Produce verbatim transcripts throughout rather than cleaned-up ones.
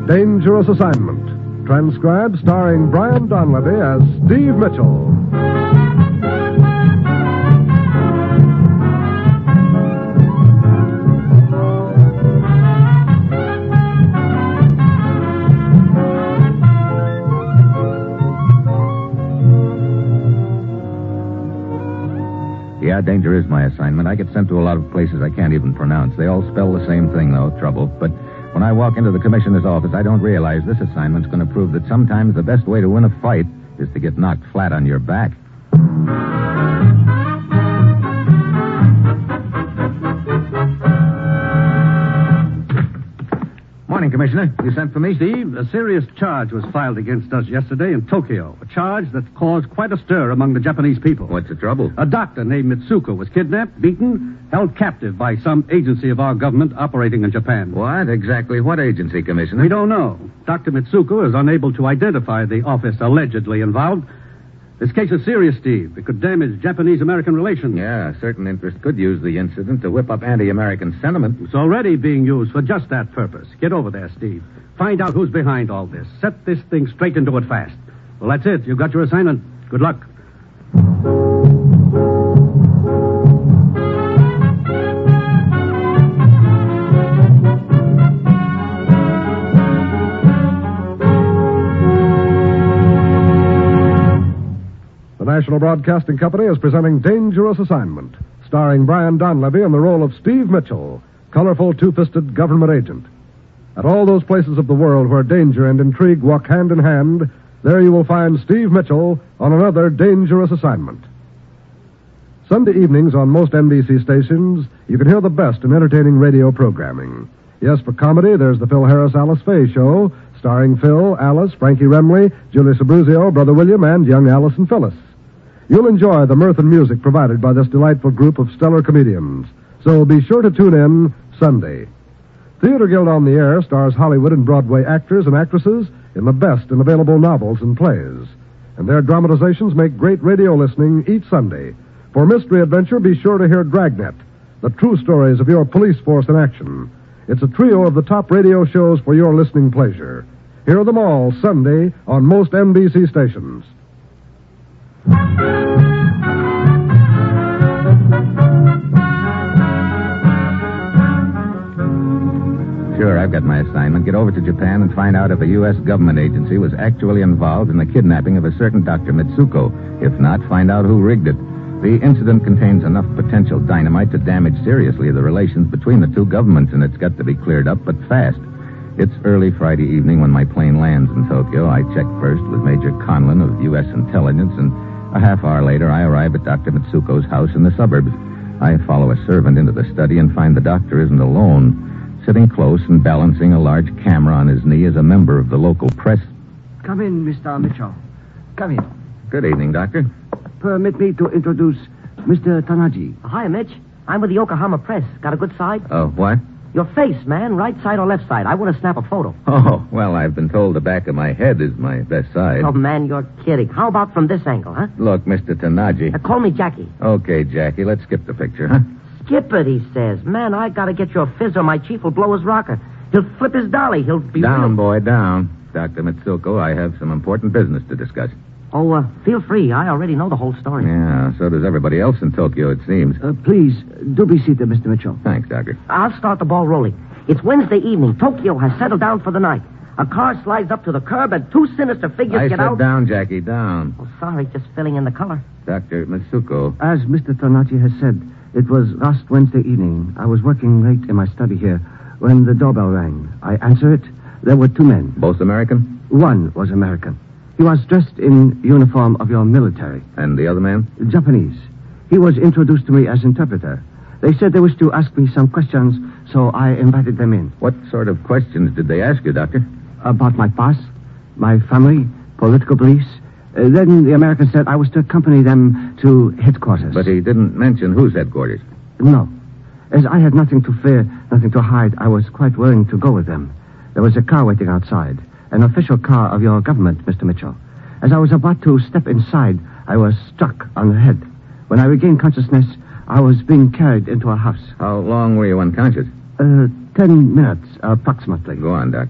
Dangerous Assignment. Transcribed starring Brian Donlevy as Steve Mitchell. Yeah, danger is my assignment. I get sent to a lot of places I can't even pronounce. They all spell the same thing, though, trouble. But when I walk into the commissioner's office, I don't realize this assignment's going to prove that sometimes the best way to win a fight is to get knocked flat on your back. Morning, Commissioner. You sent for me? Steve, a serious charge was filed against us yesterday in Tokyo. A charge that caused quite a stir among the Japanese people. What's the trouble? A doctor named Mitsuko was kidnapped, beaten, held captive by some agency of our government operating in Japan. What? Exactly what agency, Commissioner? We don't know. Doctor Mitsuko is unable to identify the office allegedly involved. This case is serious, Steve. It could damage Japanese-American relations. Yeah, certain interest could use the incident to whip up anti-American sentiment. It's already being used for just that purpose. Get over there, Steve. Find out who's behind all this. Set this thing straight into it fast. Well, that's it. You've got your assignment. Good luck. The National Broadcasting Company is presenting Dangerous Assignment, starring Brian Donlevy in the role of Steve Mitchell, colorful two-fisted government agent. At all those places of the world where danger and intrigue walk hand in hand, there you will find Steve Mitchell on another Dangerous Assignment. Sunday evenings on most N B C stations, you can hear the best in entertaining radio programming. Yes, for comedy, there's the Phil Harris Alice Faye Show, starring Phil, Alice, Frankie Remley, Julius Abruzio, Brother William, and young Alice and Phyllis. You'll enjoy the mirth and music provided by this delightful group of stellar comedians. So be sure to tune in Sunday. Theater Guild on the Air stars Hollywood and Broadway actors and actresses in the best in available novels and plays. And their dramatizations make great radio listening each Sunday. For Mystery Adventure, be sure to hear Dragnet, the true stories of your police force in action. It's a trio of the top radio shows for your listening pleasure. Hear them all Sunday on most N B C stations. Sure, I've got my assignment. Get over to Japan and find out if a U S government agency was actually involved in the kidnapping of a certain Doctor Mitsuko. If not, find out who rigged it. The incident contains enough potential dynamite to damage seriously the relations between the two governments, and it's got to be cleared up, but fast. It's early Friday evening when my plane lands in Tokyo. I check first with Major Conlon of U S Intelligence, and a half hour later, I arrive at Doctor Mitsuko's house in the suburbs. I follow a servant into the study and find the doctor isn't alone. Sitting close and balancing a large camera on his knee is a member of the local press. Come in, Mister Mitchell. Come in. Good evening, Doctor. Permit me to introduce Mister Tanaji. Hi, Mitch. I'm with the Yokohama Press. Got a good side? Oh, uh, what? Your face, man. Right side or left side? I want to snap a photo. Oh, well, I've been told the back of my head is my best side. Oh, man, you're kidding. How about from this angle, huh? Look, Mister Tanaji. Uh, call me Jackie. Okay, Jackie, let's skip the picture, huh? Skip it, he says. Man, I got to get your fizz or my chief will blow his rocker. He'll flip his dolly. He'll be... Down, real... boy, down. Doctor Mitsuko, I have some important business to discuss. Oh, uh, feel free. I already know the whole story. Yeah, so does everybody else in Tokyo, it seems. Uh, please, do be seated, Mister Mitchell. Thanks, Doctor. I'll start the ball rolling. It's Wednesday evening. Tokyo has settled down for the night. A car slides up to the curb and two sinister figures I get said out. down, Jackie, down. Oh, sorry, just filling in the color. Doctor Mitsuko. As Mister Tanaji has said, it was last Wednesday evening. I was working late in my study here when the doorbell rang. I answered it. There were two men. Both American? One was American. He was dressed in uniform of your military. And the other man? Japanese. He was introduced to me as interpreter. They said they wished to ask me some questions, so I invited them in. What sort of questions did they ask you, Doctor? About my past, my family, political beliefs. Uh, then the American said I was to accompany them to headquarters. But he didn't mention whose headquarters. No. As I had nothing to fear, nothing to hide, I was quite willing to go with them. There was a car waiting outside. An official car of your government, Mister Mitchell. As I was about to step inside, I was struck on the head. When I regained consciousness, I was being carried into a house. How long were you unconscious? Uh, ten minutes, approximately. Go on, Doctor.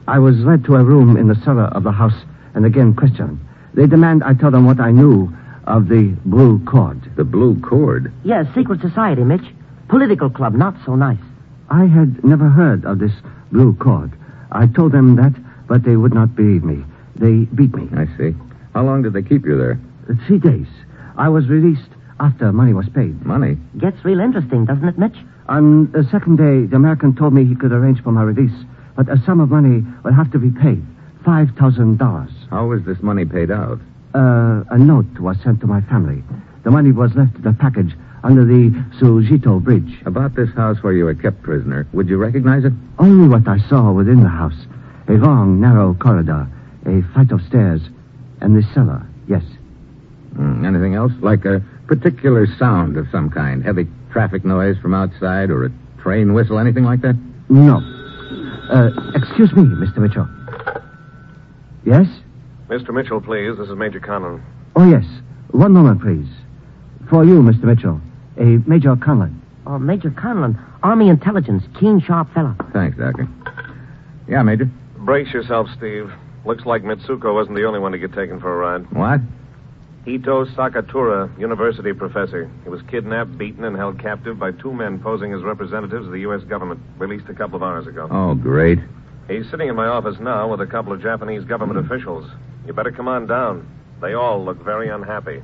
I was led to a room in the cellar of the house and again questioned. They demand I tell them what I knew of the Blue Cord. The Blue Cord? Yeah, secret society, Mitch. Political club, not so nice. I had never heard of this Blue Cord. I told them that, but they would not believe me. They beat me. I see. How long did they keep you there? Three days. I was released after money was paid. Money? Gets real interesting, doesn't it, Mitch? On the second day, the American told me he could arrange for my release, but a sum of money will have to be paid. Five thousand dollars. How was this money paid out? Uh, a note was sent to my family. The money was left in a package under the Sujito Bridge. About this house where you were kept prisoner, would you recognize it? Only what I saw within the house. A long, narrow corridor, a flight of stairs, and the cellar, yes. Mm, anything else? Like a particular sound of some kind? Heavy traffic noise from outside or a train whistle, anything like that? No. Uh, excuse me, Mister Mitchell. Yes? Mister Mitchell, please. This is Major Conlon. Oh, yes. One moment, please. For you, Mister Mitchell. A Major Conlon. Oh, Major Conlon. Army intelligence. Keen, sharp fella. Thanks, Doctor. Yeah, Major? Brace yourself, Steve. Looks like Mitsuko wasn't the only one to get taken for a ride. What? Ito Sakatura, university professor. He was kidnapped, beaten, and held captive by two men posing as representatives of the U S government, released a couple of hours ago. Oh, great. He's sitting in my office now with a couple of Japanese government officials. You better come on down. They all look very unhappy.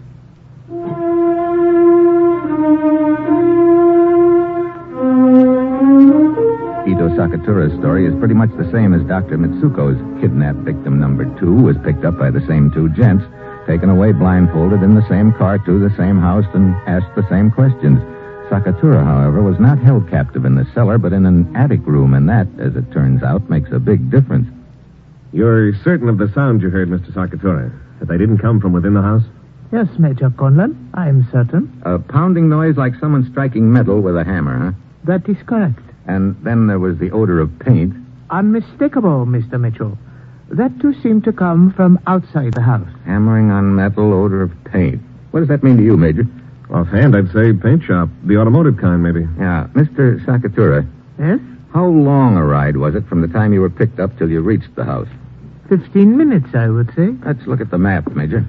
Ito Sakatura's story is pretty much the same as Doctor Mitsuko's. Kidnapped victim number two was picked up by the same two gents, taken away blindfolded in the same car to the same house, and asked the same questions. Sakatura, however, was not held captive in the cellar, but in an attic room, and that, as it turns out, makes a big difference. You're certain of the sound you heard, Mister Sakatura? That they didn't come from within the house? Yes, Major Conlon, I am certain. A pounding noise like someone striking metal with a hammer, huh? That is correct. And then there was the odor of paint. Unmistakable, Mister Mitchell. That too seemed to come from outside the house. Hammering on metal, odor of paint. What does that mean to you, Major? Offhand, I'd say paint shop. The automotive kind, maybe. Yeah. Mister Sakatura, Yes? how long a ride was it from the time you were picked up till you reached the house? Fifteen minutes, I would say. Let's look at the map, Major.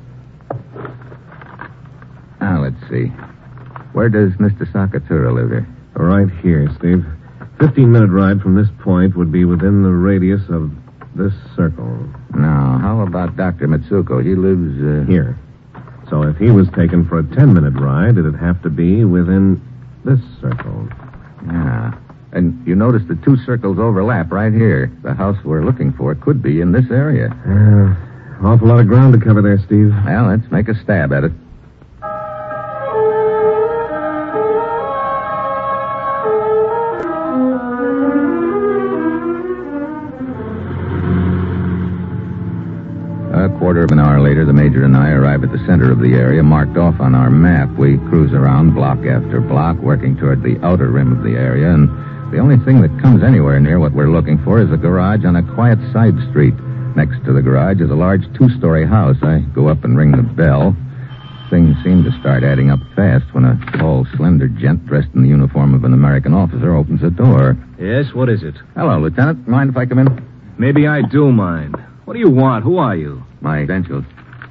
Now, let's see. Where does Mister Sakatura live here? Right here, Steve. Fifteen-minute ride from this point would be within the radius of this circle. Now, how about Doctor Mitsuko? He lives, uh... Here. So if he was taken for a ten-minute ride, it'd have to be within this circle. Yeah. And you notice the two circles overlap right here. The house we're looking for could be in this area. Yeah. Awful lot of ground to cover there, Steve. Well, let's make a stab at it. A quarter of an hour later, the Major and I arrive at the center of the area marked off on our map. We cruise around block after block, working toward the outer rim of the area, and the only thing that comes anywhere near what we're looking for is a garage on a quiet side street. Next to the garage is a large two-story house. I go up and ring the bell. Things seem to start adding up fast when a tall, slender gent dressed in the uniform of an American officer opens the door. Yes, what is it? Hello, Lieutenant. Mind if I come in? Maybe I do mind. What do you want? Who are you? My credentials.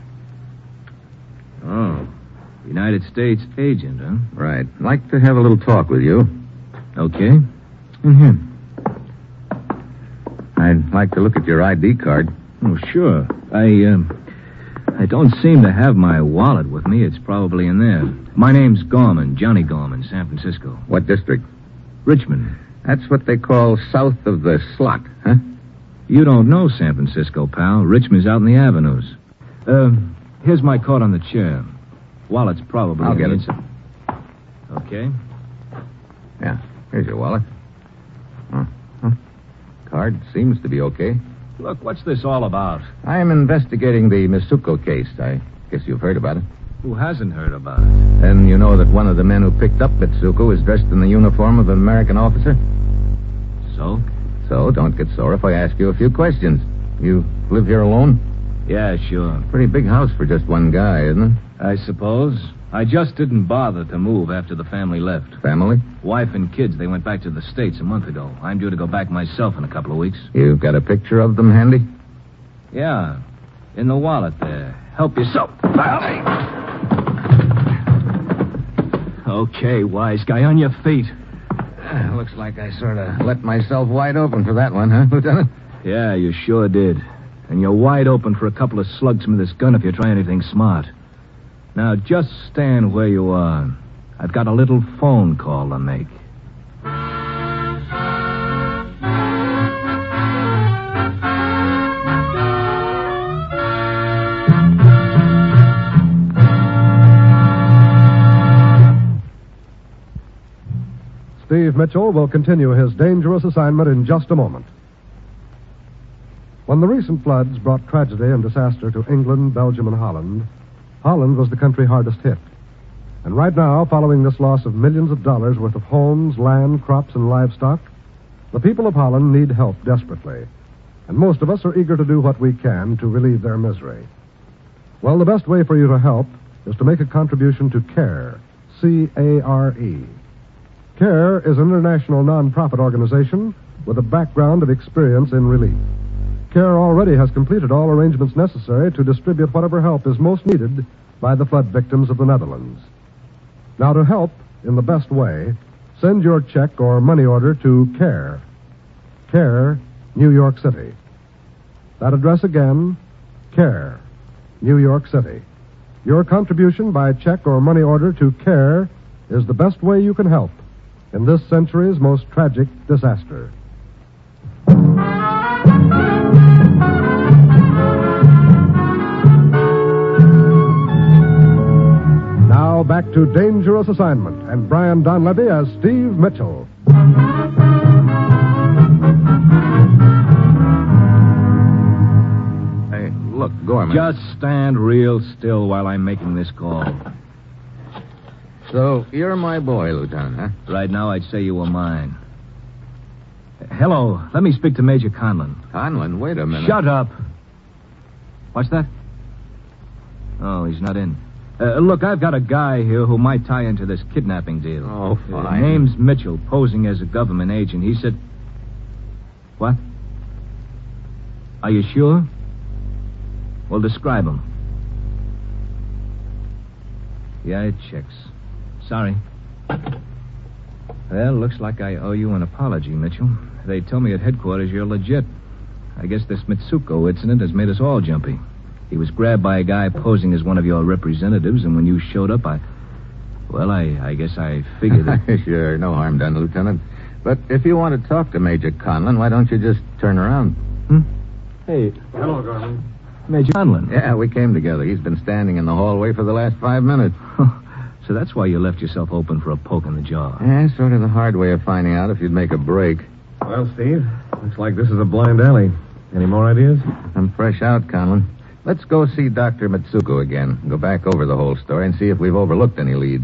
Oh, United States agent, huh? Right. I'd like to have a little talk with you. Okay. In here. I'd like to look at your I D card. Oh, sure. I, um, I don't seem to have my wallet with me. It's probably in there. My name's Gorman, Johnny Gorman, San Francisco. What district? Richmond. That's what they call south of the slot, huh? You don't know San Francisco, pal. Richmond's out in the avenues. Uh, here's my coat on the chair. Wallet's probably... I'll in get the it. inside. Okay. Yeah. Here's your wallet. Huh. Huh. Card seems to be okay. Look, what's this all about? I am investigating the Mitsuko case. I guess you've heard about it. Who hasn't heard about it? And you know that one of the men who picked up Mitsuko is dressed in the uniform of an American officer? So? So, don't get sore if I ask you a few questions. You live here alone? Yeah, sure. Pretty big house for just one guy, isn't it? I suppose. I just didn't bother to move after the family left. Family? Wife and kids, they went back to the States a month ago. I'm due to go back myself in a couple of weeks. You've got a picture of them handy? Yeah, in the wallet there. Help yourself. Okay, wise guy, on your feet. Uh, looks like I sort of let myself wide open for that one, huh, Lieutenant? Yeah, you sure did. And you're wide open for a couple of slugs from this gun if you try anything smart. Now, just stand where you are. I've got a little phone call to make. Steve Mitchell will continue his dangerous assignment in just a moment. When the recent floods brought tragedy and disaster to England, Belgium, and Holland, Holland was the country hardest hit. And right now, following this loss of millions of dollars worth of homes, land, crops, and livestock, the people of Holland need help desperately. And most of us are eager to do what we can to relieve their misery. Well, the best way for you to help is to make a contribution to CARE, C A R E. CARE is an international non-profit organization with a background of experience in relief. CARE already has completed all arrangements necessary to distribute whatever help is most needed by the flood victims of the Netherlands. Now, to help in the best way, send your check or money order to CARE. CARE, New York City. That address again, CARE, New York City. Your contribution by check or money order to CARE is the best way you can help in this century's most tragic disaster. Now back to Dangerous Assignment and Brian Donlevy as Steve Mitchell. Hey, look, Gorman. Just stand real still while I'm making this call. So, you're my boy, Lieutenant, huh? Right now, I'd say you were mine. Hello, let me speak to Major Conlon. Conlon, wait a minute. Shut up. What's that? Oh, he's not in. Uh, look, I've got a guy here who might tie into this kidnapping deal. Oh, fine. Uh, name's Mitchell, posing as a government agent. He said... What? Are you sure? Well, describe him. Yeah, it checks. Sorry. Well, looks like I owe you an apology, Mitchell. They told me at headquarters you're legit. I guess this Mitsuko incident has made us all jumpy. He was grabbed by a guy posing as one of your representatives, and when you showed up, I... Well, I, I guess I figured it... Sure, no harm done, Lieutenant. But if you want to talk to Major Conlon, why don't you just turn around? Hmm? Hey. Hello, Gorman. Major Conlon. Yeah, we came together. He's been standing in the hallway for the last five minutes. So that's why you left yourself open for a poke in the jaw. Yeah, sort of the hard way of finding out if you'd make a break. Well, Steve, looks like this is a blind alley. Any more ideas? I'm fresh out, Conlon. Let's go see Doctor Mitsuko again. Go back over the whole story and see if we've overlooked any leads.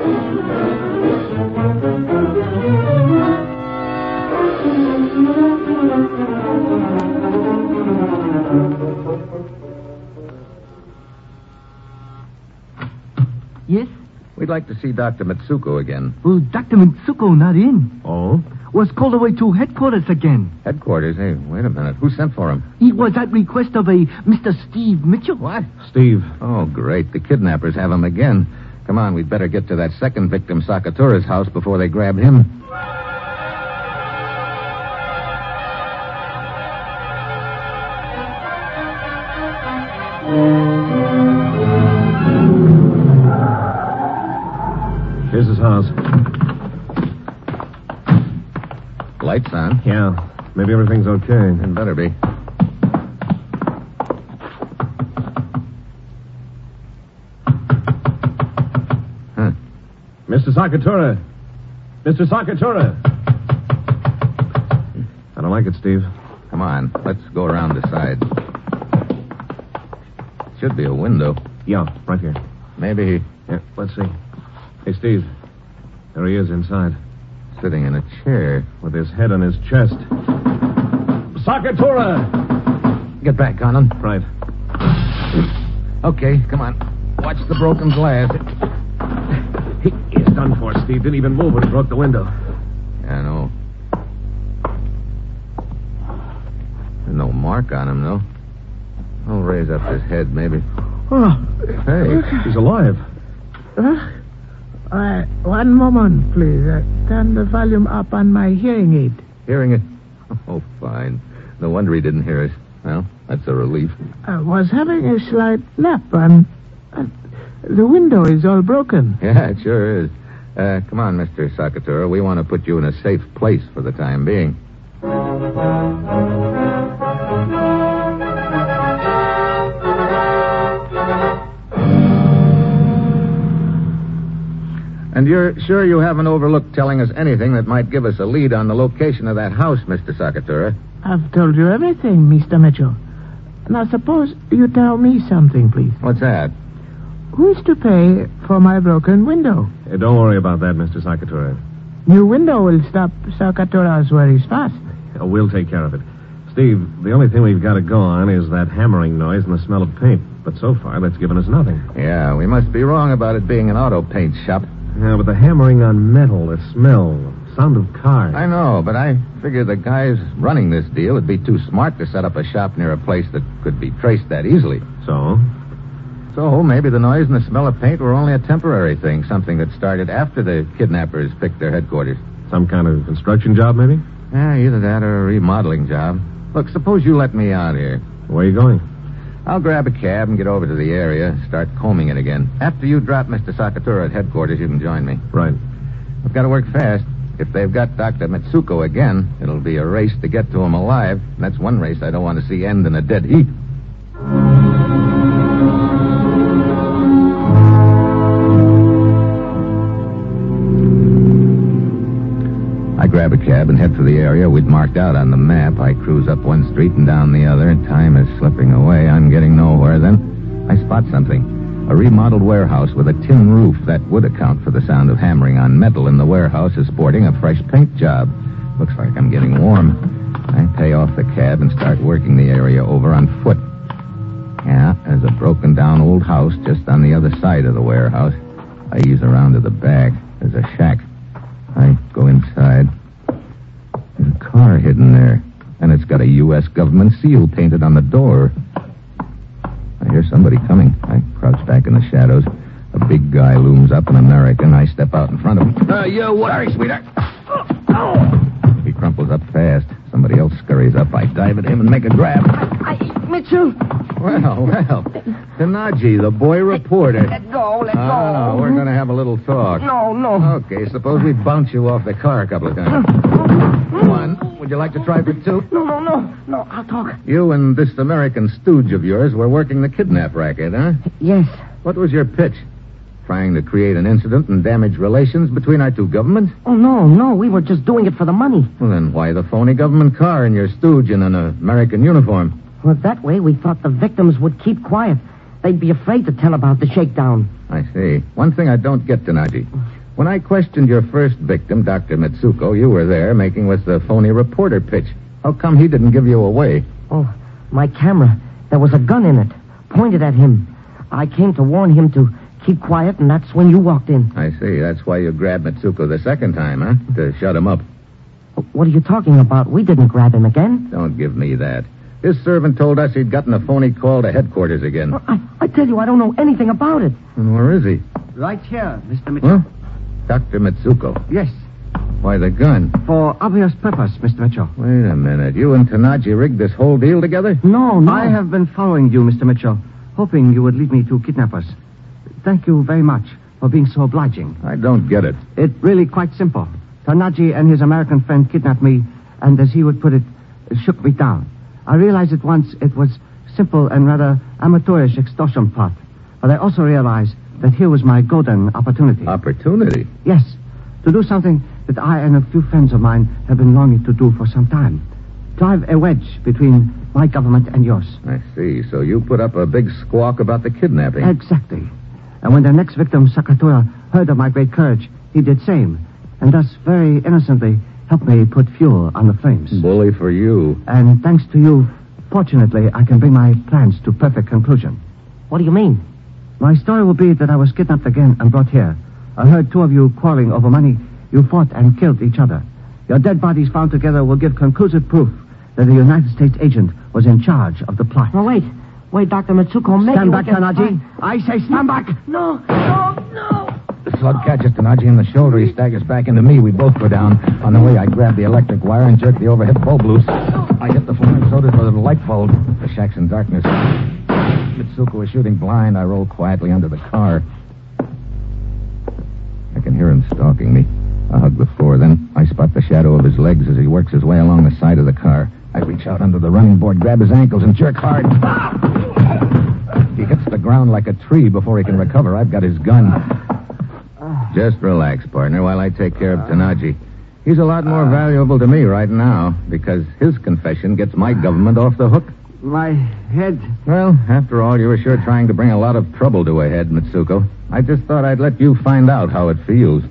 Yes? We'd like to see Doctor Mitsuko again. Well, Doctor Mitsuko not in. Oh? Was called away to headquarters again. Headquarters? Hey, wait a minute. Who sent for him? He was at request of a Mister Steve Mitchell. What? Steve. Oh, great. The kidnappers have him again. Come on, we'd better get to that second victim, Sakatura's house, before they grab him. Here's his house. Lights on. Yeah. Maybe everything's okay. It better be. Huh. Mister Sakatura. Mister Sakatura. I don't like it, Steve. Come on, let's go around the side. Should be a window. Yeah, right here. Maybe he... Yeah, let's see. Hey, Steve. There he is inside. Sitting in a chair. With his head on his chest. Sakatura! Get back, Conan. Right. Okay, come on. Watch the broken glass. He is done for, Steve. Didn't even move when he broke the window. Yeah, I know. There's no mark on him, though. I'll raise up his head, maybe. Oh, Hey, He's alive. uh, uh, one moment, please. Uh, turn the volume up on my hearing aid. hearing it? Oh, fine. No wonder he didn't hear us. Well, that's a relief. I was having a slight nap, and uh, the window is all broken. Yeah, it sure is. Uh, come on, Mister Sakatura. We want to put you in a safe place for the time being. And you're sure you haven't overlooked telling us anything that might give us a lead on the location of that house, Mister Sakatura? I've told you everything, Mister Mitchell. Now, suppose you tell me something, please. What's that? Who's to pay for my broken window? Hey, don't worry about that, Mister Sakatura. New window will stop Sakatura's worries fast. Uh, we'll take care of it. Steve, the only thing we've got to go on is that hammering noise and the smell of paint. But so far, that's given us nothing. Yeah, we must be wrong about it being an auto paint shop. Yeah, but the hammering on metal, the smell, the sound of cars. I know, but I figure the guys running this deal would be too smart to set up a shop near a place that could be traced that easily. So? So maybe the noise and the smell of paint were only a temporary thing, something that started after the kidnappers picked their headquarters. Some kind of construction job, maybe? Yeah, either that or a remodeling job. Look, suppose you let me out here. Where are you going? I'll grab a cab and get over to the area, start combing it again. After you drop Mister Sakatura at headquarters, you can join me. Right. We've got to work fast. If they've got Doctor Mitsuko again, it'll be a race to get to him alive. And that's one race I don't want to see end in a dead heat. I grab a cab and head for the area we'd marked out on the map. I cruise up one street and down the other. Time is slipping away. I'm getting nowhere. Then I spot something. A remodeled warehouse with a tin roof that would account for the sound of hammering on metal in the warehouse is sporting a fresh paint job. Looks like I'm getting warm. I pay off the cab and start working the area over on foot. Yeah, there's a broken down old house just on the other side of the warehouse. I ease around to the back. There's a shack. I go inside. There's a car hidden there, and it's got a U S government seal painted on the door. I hear somebody coming. I crouch back in the shadows. A big guy looms up, an American. I step out in front of him. Uh, you what? Sorry, sweetheart. He crumples up fast. Somebody else scurries up. I dive at him and make a grab. I, Mitchell. Well, well. Tanaji, the boy reporter. Let go, let go. Oh, no, we're going to have a little talk. No, no. Okay, suppose we bounce you off the car a couple of times. One. Would you like to try for two? No, no, no. No, I'll talk. You and this American stooge of yours were working the kidnap racket, huh? Yes. What was your pitch? Trying to create an incident and damage relations between our two governments? Oh, no, no. We were just doing it for the money. Well, then why the phony government car and your stooge in an American uniform? Well, that way we thought the victims would keep quiet. They'd be afraid to tell about the shakedown. I see. One thing I don't get, Tanaji. When I questioned your first victim, Doctor Mitsuko, you were there making with the phony reporter pitch. How come he didn't give you away? Oh, my camera. There was a gun in it, pointed at him. I came to warn him to keep quiet, and that's when you walked in. I see. That's why you grabbed Mitsuko the second time, huh? To shut him up. What are you talking about? We didn't grab him again. Don't give me that. His servant told us he'd gotten a phony call to headquarters again. I, I tell you, I don't know anything about it. And where is he? Right here, Mister Mitchell. Huh? Doctor Mitsuko. Yes, Why, the gun. for obvious purpose, Mister Mitchell. Wait a minute. You and Tanaji rigged this whole deal together? No, no. I have been following you, Mister Mitchell, hoping you would lead me to kidnappers. Thank you very much for being so obliging. I don't get it. It's really quite simple. Tanaji and his American friend kidnapped me, and as he would put it, shook me down. I realized at once it was simple and rather amateurish extortion plot. But I also realized that here was my golden opportunity. Opportunity? Yes, to do something that I and a few friends of mine have been longing to do for some time. Drive a wedge between my government and yours. I see. So you put up a big squawk about the kidnapping. Exactly. And when the next victim, Sakatura, heard of my great courage, he did same. And thus, very innocently, helped me put fuel on the flames. Bully for you. And thanks to you, fortunately, I can bring my plans to perfect conclusion. What do you mean? My story will be that I was kidnapped again and brought here, I heard two of you quarreling over money. You fought and killed each other. Your dead bodies found together will give conclusive proof that the United States agent was in charge of the plot. No, wait. Wait, Doctor Mitsuko. Maybe Stand we back, can Tanaji. find- I say stand back. No, no, no. The slug catches Tanaji in the shoulder. He staggers back into me. We both go down. On the way, I grab the electric wire and jerk the overhead bulb loose. I hit the floor and so does the light bulb. The shack's in darkness. Mitsuko is shooting blind. I roll quietly under the car. I can hear him stalking me. I hug the floor. Then I spot the shadow of his legs as he works his way along the side of the car. I reach out under the running board, grab his ankles, and jerk hard. He hits the ground like a tree before he can recover. I've got his gun. Just relax, partner, while I take care of Tanaji. He's a lot more valuable to me right now because his confession gets my government off the hook. My head. Well, after all, you were sure trying to bring a lot of trouble to a head, Mitsuko. I just thought I'd let you find out how it feels.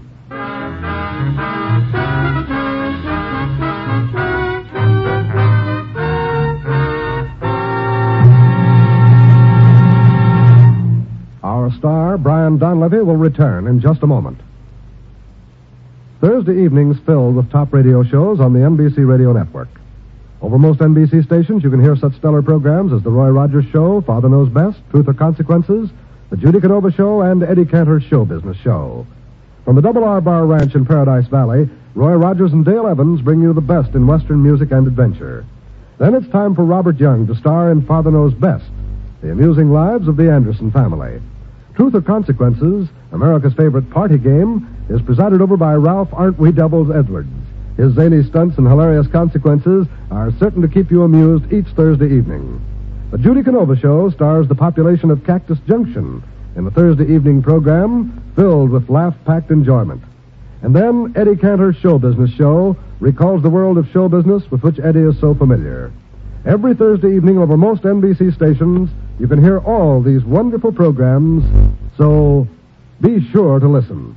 Our star, Brian Donlevy, will return in just a moment. Thursday evenings filled with top radio shows on the N B C Radio Network. Over most N B C stations, you can hear such stellar programs as The Roy Rogers Show, Father Knows Best, Truth or Consequences, The Judy Canova Show, and Eddie Cantor's Show Business Show. From the Double R Bar Ranch in Paradise Valley, Roy Rogers and Dale Evans bring you the best in Western music and adventure. Then it's time for Robert Young to star in Father Knows Best, the amusing lives of the Anderson family. Truth or Consequences, America's favorite party game, is presided over by Ralph Aren't We Doubles Edwards. His zany stunts and hilarious consequences are certain to keep you amused each Thursday evening. The Judy Canova Show stars the population of Cactus Junction in the Thursday evening program filled with laugh-packed enjoyment. And then Eddie Cantor's Show Business Show recalls the world of show business with which Eddie is so familiar. Every Thursday evening over most N B C stations, you can hear all these wonderful programs, so be sure to listen.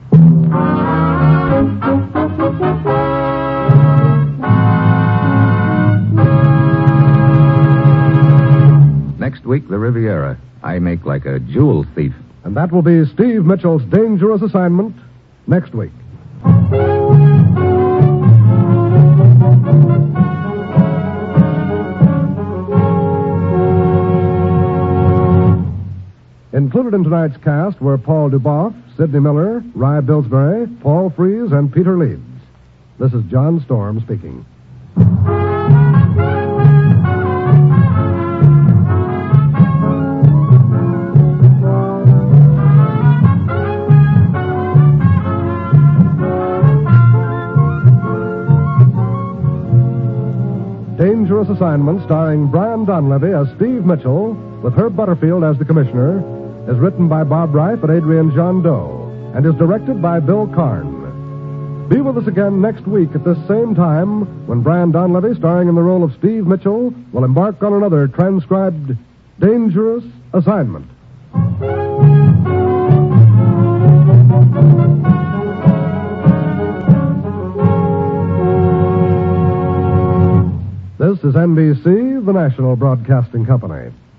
Next week, the Riviera. I make like a jewel thief. And that will be Steve Mitchell's Dangerous Assignment next week. Included in tonight's cast were Paul Duboff, Sidney Miller, Rye Billsbury, Paul Frees, and Peter Leeds. This is John Storm speaking. Dangerous Assignment, starring Brian Donlevy as Steve Mitchell, with Herb Butterfield as the commissioner, is written by Bob Reif and Adrian John Doe, and is directed by Bill Karn. Be with us again next week at this same time when Brian Donlevy, starring in the role of Steve Mitchell, will embark on another transcribed Dangerous Assignment. This is N B C, the national broadcasting company.